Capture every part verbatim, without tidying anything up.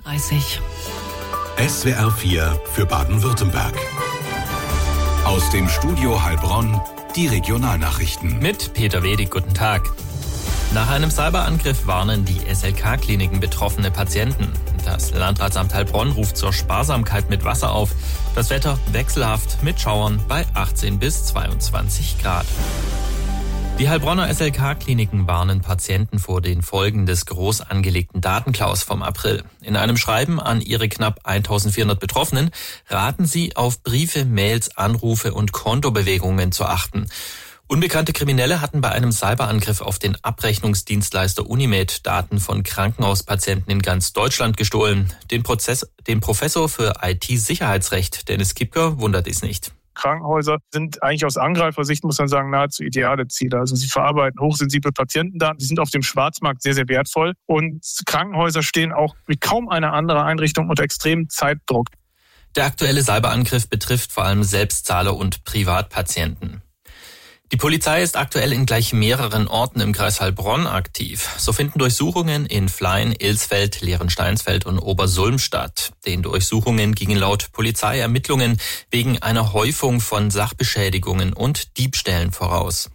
dreißig. S W R vier für Baden-Württemberg. Aus dem Studio Heilbronn die Regionalnachrichten. Mit Peter Wedig, guten Tag. Nach einem Cyberangriff warnen die S L K-Kliniken betroffene Patienten. Das Landratsamt Heilbronn ruft zur Sparsamkeit mit Wasser auf. Das Wetter wechselhaft mit Schauern bei achtzehn bis zweiundzwanzig Grad. Die Heilbronner S L K-Kliniken warnen Patienten vor den Folgen des groß angelegten Datenklaus vom April. In einem Schreiben an ihre knapp eintausendvierhundert Betroffenen raten sie, auf Briefe, Mails, Anrufe und Kontobewegungen zu achten. Unbekannte Kriminelle hatten bei einem Cyberangriff auf den Abrechnungsdienstleister Unimed Daten von Krankenhauspatienten in ganz Deutschland gestohlen. Den Prozess, den Professor für I T-Sicherheitsrecht Dennis Kipker wundert dies nicht. Krankenhäuser sind eigentlich aus Angreifersicht, muss man sagen, nahezu ideale Ziele. Also sie verarbeiten hochsensible Patientendaten, die sind auf dem Schwarzmarkt sehr, sehr wertvoll. Und Krankenhäuser stehen auch wie kaum eine andere Einrichtung unter extremem Zeitdruck. Der aktuelle Cyberangriff betrifft vor allem Selbstzahler und Privatpatienten. Die Polizei ist aktuell in gleich mehreren Orten im Kreis Heilbronn aktiv. So finden Durchsuchungen in Flein, Ilsfeld, Lehren-Steinsfeld und Obersulm statt. Den Durchsuchungen gingen laut Polizei Ermittlungen wegen einer Häufung von Sachbeschädigungen und Diebstählen voraus.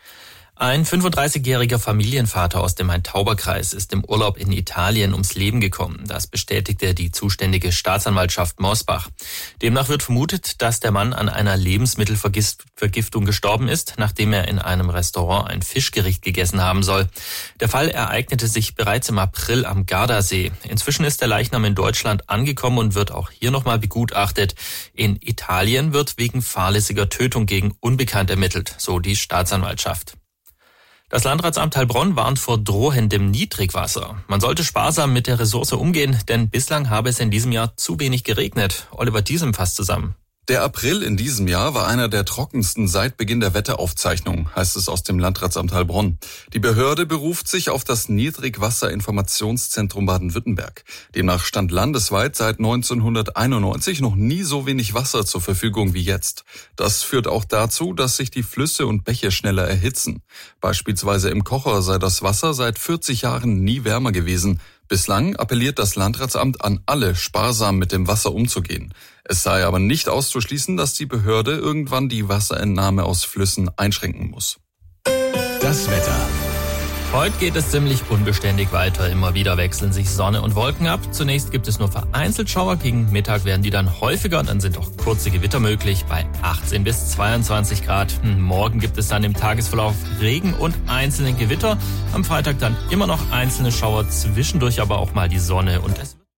Ein fünfunddreißigjähriger Familienvater aus dem Main-Tauber-Kreis ist im Urlaub in Italien ums Leben gekommen. Das bestätigte die zuständige Staatsanwaltschaft Mosbach. Demnach wird vermutet, dass der Mann an einer Lebensmittelvergiftung gestorben ist, nachdem er in einem Restaurant ein Fischgericht gegessen haben soll. Der Fall ereignete sich bereits im April am Gardasee. Inzwischen ist der Leichnam in Deutschland angekommen und wird auch hier nochmal begutachtet. In Italien wird wegen fahrlässiger Tötung gegen Unbekannt ermittelt, so die Staatsanwaltschaft. Das Landratsamt Heilbronn warnt vor drohendem Niedrigwasser. Man sollte sparsam mit der Ressource umgehen, denn bislang habe es in diesem Jahr zu wenig geregnet. Oliver Diesem fasst zusammen. Der April in diesem Jahr war einer der trockensten seit Beginn der Wetteraufzeichnung, heißt es aus dem Landratsamt Heilbronn. Die Behörde beruft sich auf das Niedrigwasserinformationszentrum Baden-Württemberg. Demnach stand landesweit seit neunzehnhunderteinundneunzig noch nie so wenig Wasser zur Verfügung wie jetzt. Das führt auch dazu, dass sich die Flüsse und Bäche schneller erhitzen. Beispielsweise im Kocher sei das Wasser seit vierzig Jahren nie wärmer gewesen. Bislang appelliert das Landratsamt an alle, sparsam mit dem Wasser umzugehen. Es sei aber nicht auszuschließen, dass die Behörde irgendwann die Wasserentnahme aus Flüssen einschränken muss. Das Wetter. Heute geht es ziemlich unbeständig weiter. Immer wieder wechseln sich Sonne und Wolken ab. Zunächst gibt es nur vereinzelt Schauer. Gegen Mittag werden die dann häufiger und dann sind auch kurze Gewitter möglich bei achtzehn bis zweiundzwanzig Grad. Morgen gibt es dann im Tagesverlauf Regen und einzelne Gewitter. Am Freitag dann immer noch einzelne Schauer, zwischendurch aber auch mal die Sonne und es